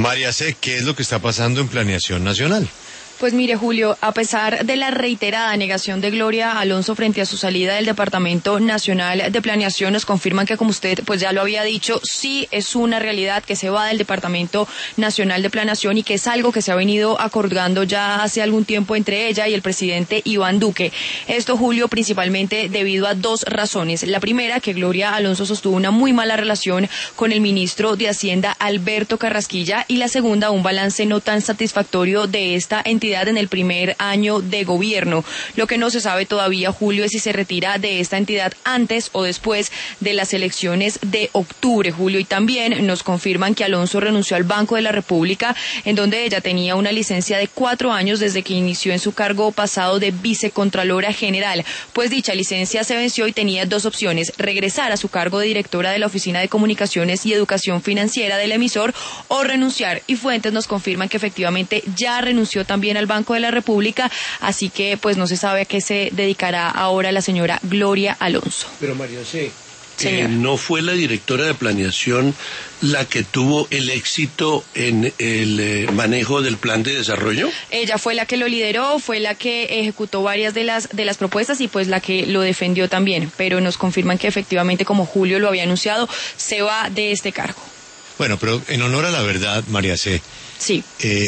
María C., ¿qué es lo que está pasando en Planeación Nacional? Pues mire, Julio, a pesar de la reiterada negación de Gloria Alonso frente a su salida del Departamento Nacional de Planeación, nos confirman que, como usted pues ya lo había dicho, sí es una realidad que se va del Departamento Nacional de Planeación y que es algo que se ha venido acordando ya hace algún tiempo entre ella y el presidente Iván Duque. Esto, Julio, principalmente debido a dos razones. La primera, que Gloria Alonso sostuvo una muy mala relación con el ministro de Hacienda, Alberto Carrasquilla, y la segunda, un balance no tan satisfactorio de esta entidad en el primer año de gobierno. Lo que no se sabe todavía, Julio, es si se retira de esta entidad antes o después de las elecciones de octubre, Julio. Y también nos confirman que Alonso renunció al Banco de la República, en donde ella tenía una licencia de 4 años desde que inició en su cargo pasado de vicecontralora general. Pues dicha licencia se venció y tenía dos opciones: regresar a su cargo de directora de la Oficina de Comunicaciones y Educación Financiera del emisor o renunciar. Y fuentes nos confirman que efectivamente ya renunció también al Banco de la República, así que pues no se sabe a qué se dedicará ahora la señora Gloria Alonso. Pero María C., ¿no fue la directora de planeación la que tuvo el éxito en el manejo del plan de desarrollo? Ella fue la que lo lideró, fue la que ejecutó varias de las propuestas y pues la que lo defendió también, pero nos confirman que efectivamente, como Julio lo había anunciado, se va de este cargo. Bueno, pero en honor a la verdad, María C., sí.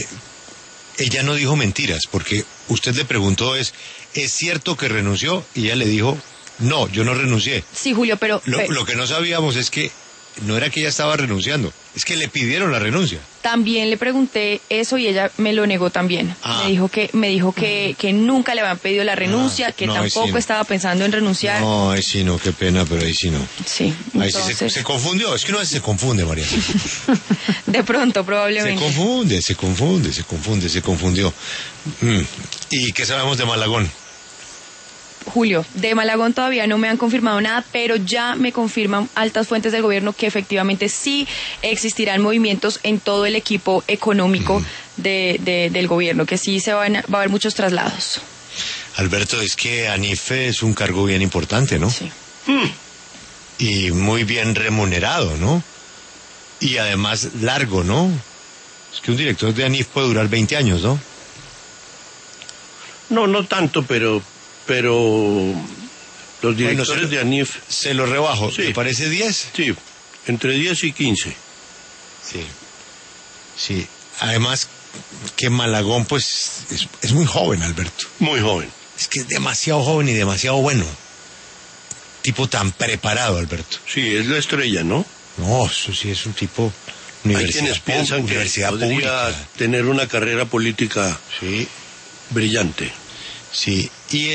Ella no dijo mentiras, porque usted le preguntó ¿es cierto que renunció? Y ella le dijo, no, yo no renuncié. Sí, Julio, pero Lo que no sabíamos es que no era que ella estaba renunciando, es que le pidieron la renuncia. También le pregunté eso y ella me lo negó también. Me dijo que nunca le habían pedido la renuncia, que tampoco estaba pensando en renunciar. No, ahí sí no, qué pena, pero ahí sí no. Sí. Ahí entonces... sí se confundió, es que uno a veces se confunde, María. De pronto, probablemente. Se confundió. ¿Y qué sabemos de Malagón? Julio, de Malagón todavía no me han confirmado nada, pero ya me confirman altas fuentes del gobierno que efectivamente sí existirán movimientos en todo el equipo económico del gobierno, que sí va a haber muchos traslados. Alberto, es que ANIF es un cargo bien importante, ¿no? Sí. Y muy bien remunerado, ¿no? Y además largo, ¿no? Es que un director de ANIF puede durar 20 años, ¿no? No tanto, pero los directores de ANIF... Se lo rebajo, sí. ¿Te parece 10? Sí, entre 10 y 15. Sí. Además, que Malagón, pues, es muy joven, Alberto. Muy joven. Es que es demasiado joven y demasiado bueno. Tipo tan preparado, Alberto. Sí, es la estrella, ¿no? No, eso sí es un tipo... Hay quienes piensan que podría tener una carrera política brillante. Sí, y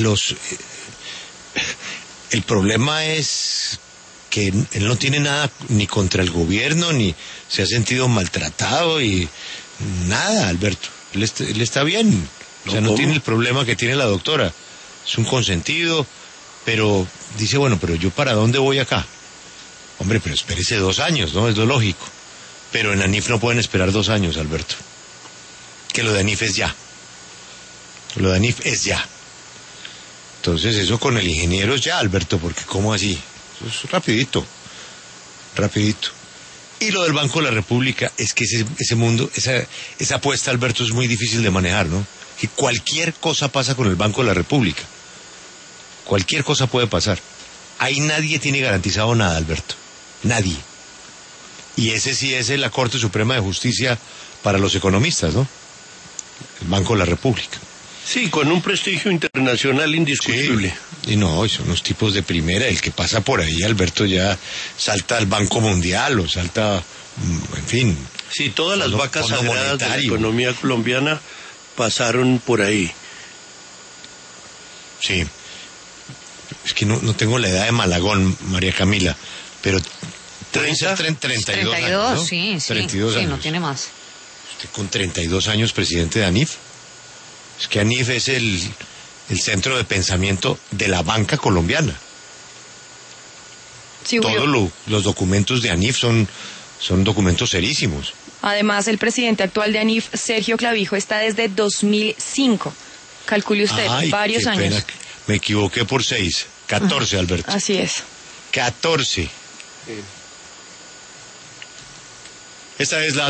el problema es que él no tiene nada ni contra el gobierno, ni se ha sentido maltratado y nada, Alberto. Él está bien. O sea, no tiene el problema que tiene la doctora. Es un consentido, pero dice, bueno, pero yo ¿para dónde voy acá? Hombre, pero espérese 2 años, ¿no? Es lo lógico. Pero en ANIF no pueden esperar 2 años, Alberto. Que lo de ANIF es ya. Lo de ANIF es ya. Entonces eso con el ingeniero es ya, Alberto, porque ¿cómo así? Eso es rapidito. Y lo del Banco de la República es que ese mundo, esa apuesta, Alberto, es muy difícil de manejar, ¿no? Que cualquier cosa pasa con el Banco de la República. Cualquier cosa puede pasar. Ahí nadie tiene garantizado nada, Alberto. Nadie. Y ese sí es la Corte Suprema de Justicia para los economistas, ¿no? El Banco de la República. Sí, con un prestigio internacional indiscutible. Sí, y no, son unos tipos de primera. El que pasa por ahí, Alberto, ya salta al Banco Mundial o salta, en fin. Sí, todas las vacas sagradas de la economía colombiana pasaron por ahí. Sí. Es que no tengo la edad de Malagón, María Camila, pero... 32 años, ¿no? Sí, 32 años. No tiene más. Usted con 32 años presidente de ANIF. Es que ANIF es el centro de pensamiento de la banca colombiana. Sí, todos los documentos de ANIF son documentos serísimos. Además, el presidente actual de ANIF, Sergio Clavijo, está desde 2005. Calcule usted, varios años. Pena. Me equivoqué por 6. 14, Alberto. Así es. 14. Esta es la